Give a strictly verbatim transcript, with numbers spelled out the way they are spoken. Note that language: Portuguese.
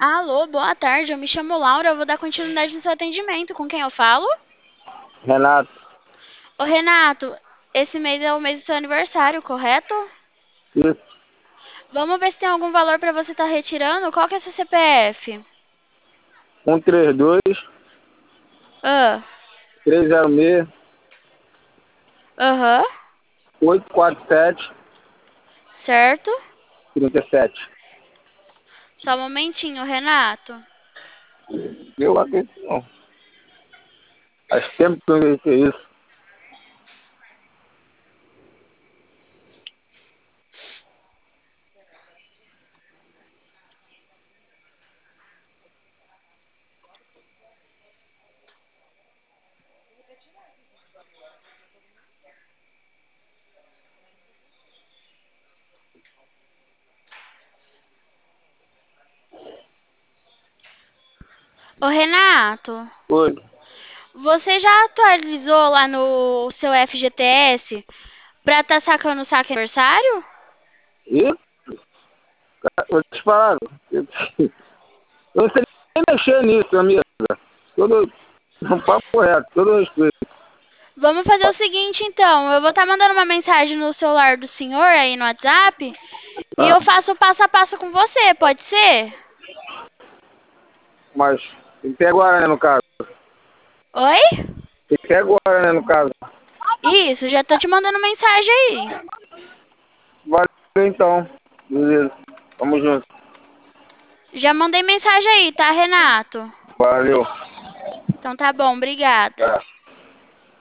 Alô, boa tarde. Eu me chamo Laura. Eu vou dar continuidade no seu atendimento. Com quem eu falo? Renato, Ô, Renato, esse mês é o mês do seu aniversário, correto? isso, Vamos ver se tem algum valor para você estar retirando. Qual que é seu C P F? um três dois, Ah, três zero seis, aham, oito quatro sete, certo. trinta e sete. Só um momentinho, Renato. Eu acredito não. Faz tempo que eu não vejo isso. Ô, Renato, Oi. você já atualizou lá no seu F G T S pra estar sacando o saque aniversário? E, cara, vou te falar, eu eu não sei nem mexer nisso, amiga. Todo, um papo reto, todo respeito. Vamos fazer o seguinte, então. Eu vou estar mandando uma mensagem no celular do senhor aí no WhatsApp e Ah, eu faço o passo a passo com você, pode ser? mas tem que ter agora, né, no caso. Oi? Tem que ter agora, né, no caso. Isso, já tô te mandando mensagem aí. Valeu, então. Beleza. Tamo junto. Já mandei mensagem aí, tá, Renato? Valeu. Então tá bom, obrigada. É.